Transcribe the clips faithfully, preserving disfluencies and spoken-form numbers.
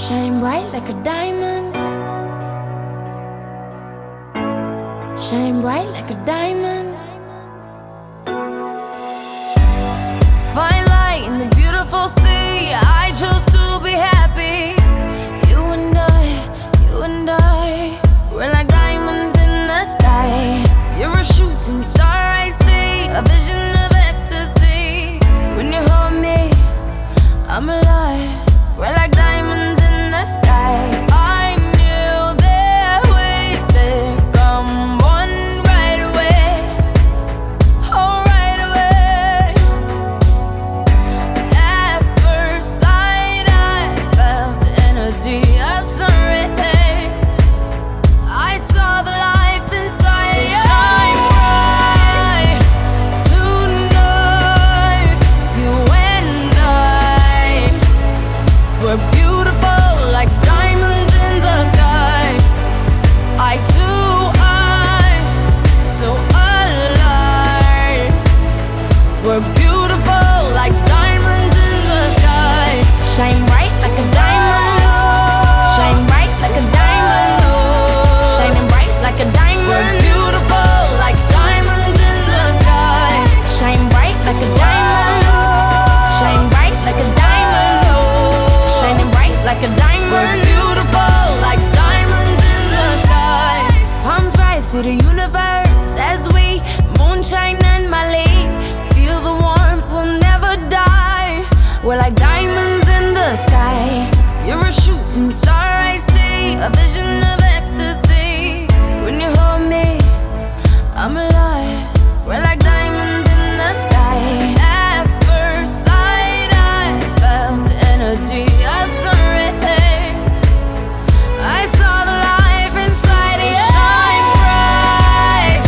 Shine bright like a diamond. Shine bright like a diamond. Find light in the beautiful sea. I chose to be happy. You and I, you and I, we're like diamonds in the sky. You're a shooting star, I see, a vision of ecstasy. When you hold me, I'm alive. We're like diamonds in the sky. I knew that we'd become one right away. Oh, right away. At first sight, I felt the energy of sun rays. I saw the life inside you. So shine bright tonight. You and I, we're beautiful like diamonds in the sky. I too, I, so alive. We're beautiful like diamonds in the sky. Shine bright like a diamond. Shine bright like a diamond. Shining bright like a diamond. We're beautiful like diamonds in the sky. Shine bright like a diamond. Shine bright like a diamond. Shining bright like a diamond. We're beautiful like diamonds in the sky. Palms rise to the universe as we moonshine and Mali. Feel the warmth, we'll never die. We're like diamonds in the sky. You're a shooting star, I see, a vision of ecstasy. When you hold me, I'm alive. We're like diamonds in the sky. At first sight, I felt the energy of sun rays. I saw the life inside you. Shine bright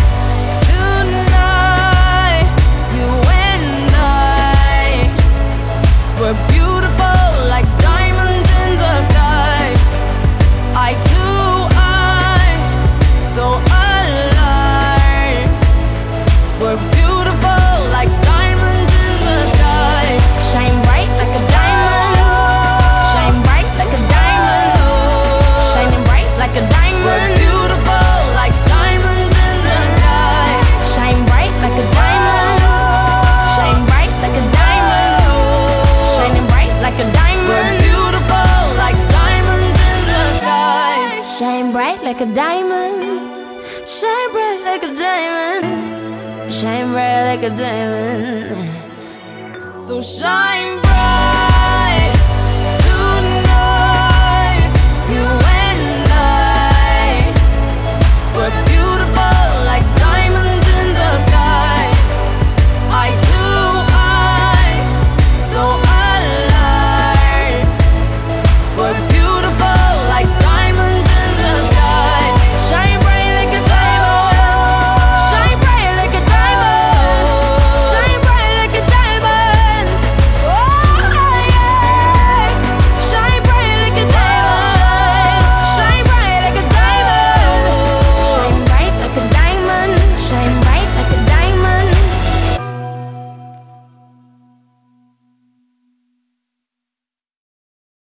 tonight. You and I, we're beautiful like diamonds in the sky. I too, I, so alive. We're beautiful like diamonds in the sky. Shine bright like a diamond. Shine bright like a diamond. Shining bright like a diamond. We're beautiful like diamonds in the sky. Shine bright like a diamond. Shine bright like a diamond. Shining bright like a diamond. We're beautiful like diamonds in the sky. Shine bright like a diamond. Shine bright like a diamond. Shine bright like a diamond. So shine bright.